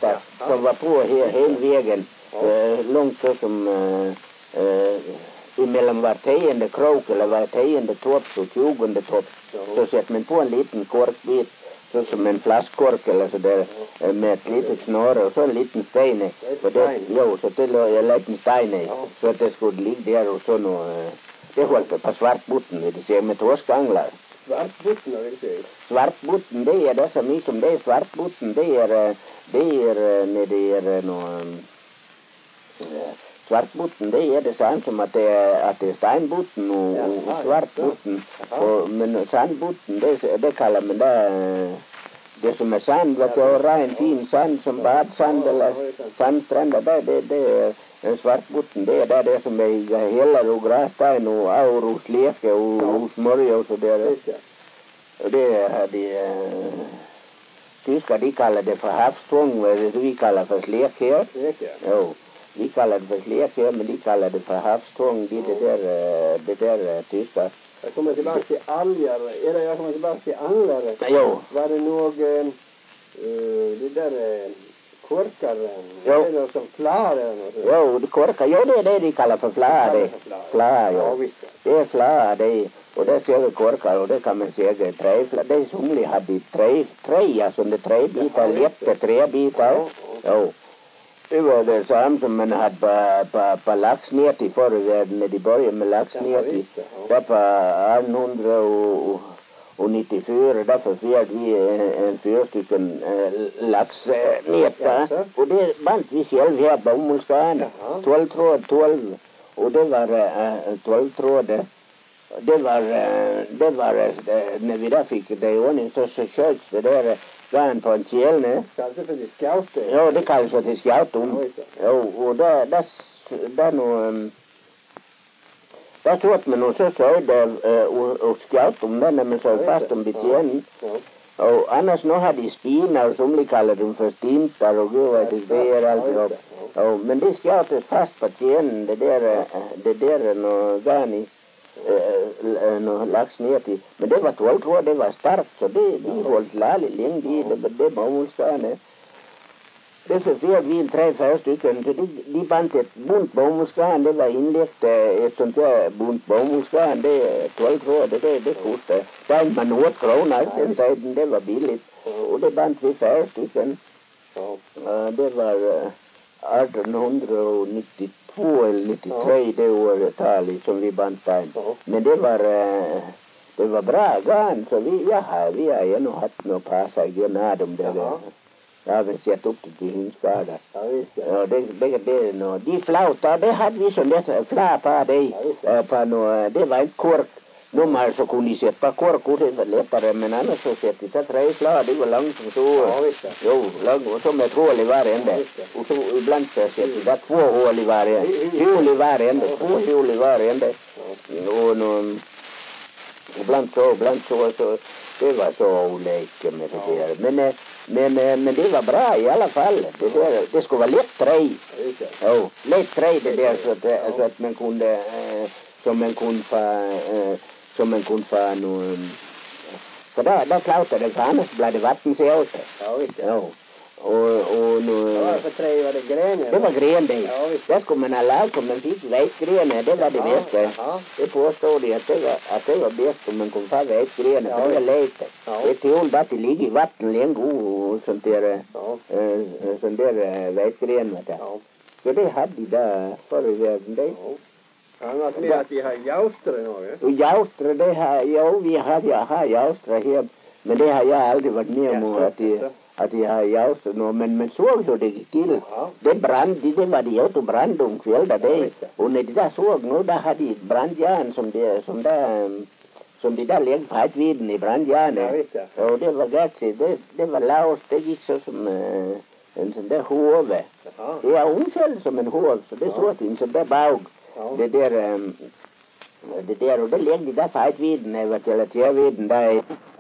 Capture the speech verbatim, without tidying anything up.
där som var på he, hela vägen. Uh, långt så som uh, uh, emellan var tionde krok eller var tionde topp och tjugonde topp. Så sätter man på en liten korkbit. Så som en flaskkork eller så där ja. Med ett litet snöre och så en liten sten i. Så det, jo, så det låg en liten sten i. Ja. Så att det skulle ligga där och så nå, det hållt på svartbotten, det ser med torskanglar. Svartbotten har vi sett. Svartbotten, det är det så mycket som det är svartbotten, det är, det är, när det är nå, svartbotten, det är detsamma som att det är, att det är steinbotten och, ja, och svartbotten. Och, men sandbotten, det, det kallar man det, det som är sand, vet du, och ren fin sand som badsand eller sandstränder, det, det, det är svartbotten, det är det, det som är heller och grässtein och aur och sleke och, och smörja och så där. Och det är de tyskar, de kallar det för havstvång, vi kallar för slek här. Jo. Vi kallar det för slek här, men de kallar det för havstvång, det, det där, det där tyskar. Jag kommer tillbaka till algar, eller jag kommer tillbaka till anglare. Jo. Var det nog uh, det där uh, korkar, jo. Är det som flar eller något? Jo, det korkar, jo det är det de kallar för flar. Det flar, ja. Det är flar, det och det ser vi korkar och det kan man säga träflar. Det är somliga hade trä, trä, alltså det träbitar, lätta träbitar. Jo. Det var det samma som man hade på, på, på laxnät i förra världen när de började med laxnät i. Där på artonhundranittiofyra, därför fick vi en, en fyra stycken äh, laxnät. Och det band vi själv här på bomullsgarn. tolv tråd, tolv. Och det var äh, tolv tråd. Det var, äh, det var äh, när vi där fick det i ordning så, så köts det där garn på en kjälne. Kallas det för scout? Ja, det kallas för till scout. Jo, och där, där, där nog, där såg man och så så där och, och scout om den när man så fast om betjäningen. Och annars nu hade de spinar och somliga kallar dem för stintar och gud vad det är allt. Ja, men det scoutet fast på tjänen, det där, det där är nog garn i. Uh, lax ner till. Men det var tolv tråd, det var starkt så det, de hållt lärligt länge, det, det, det bomullsgarn. Det så fick vi tre, fyra stycken, så de, de band ett bunt bomullsgarn, det var inlagt ett sånt där bunt bomullsgarn, det tolv tråd, det, det, det kostade. Det är man åt kronor, den tiden, det var billigt. Och det band vi fyra stycken. Uh, det var uh, artonhundranittiotvå eller nittiotre det året talet som vi band in. Men det var, uh, det var bra garn, så vi, ja, vi har ännu haft några passa igen av dem där. Jag har väl sett upp det till hundskadar. Ja, visst. Ja, det, det, det, no, de flautar, det hade vi som det flä på det. Ja, på no, det var en kork. Nummer så kunde de sätta kork och det var lättare, men annars så sätter de tre slag, det var långt som så. Ja, visst. Jo, långt och så med ett hål i varenda. Och så ibland så sätter de två hål i varenda. Hål i varenda, två hål i varenda. Och no, ibland så, ibland så, så det var så olika med det där. Men, men, men det var bra i alla fall. Det, där, det skulle vara lätt trä. Ja, lätt trä det där så att, så att man kunde, äh, som man kunde få, äh, som man kunde få nu. För där, där klautade det, för annars blev det vatten sig åt det. Ja, visst. Ja. Och, och nu, ja, för trä var det grenar. Det var gren det. Ja, visst. Där skulle man ha lag om man fick vätgrenar, det var det ja, bästa. Ja. Det påstod de att det var, att det var bäst om man kunde få vätgrenar, ja, för det var lite. Ja. Det tål bara att det ligger i vatten länge och sånt där, ja. äh, sånt där vätgrenar. Ja. Så det hade de där förr i världen. Det. Ja. Annars med att de har jaustre nu. Och jaustre, det har, ja, vi har, jag har jaustre här, men det har jag aldrig varit med om ja, att de, att de har jaustre nu, men man såg hur det gick till. Ja. Det brann, det, det var de ute och brann om kvällar det. Och när de där såg nu, där hade de brandjärn som de, som där, som de där lägger färdviden i brandjärnet. Ja, och det var gatsigt, det, det var laust, det gick så som uh, en sån där hove. Det är ungefär som en hov, så det såg in som där bag. Ja. Det där, um, det där, och det lägger de där färdviden över till att jag vid den där.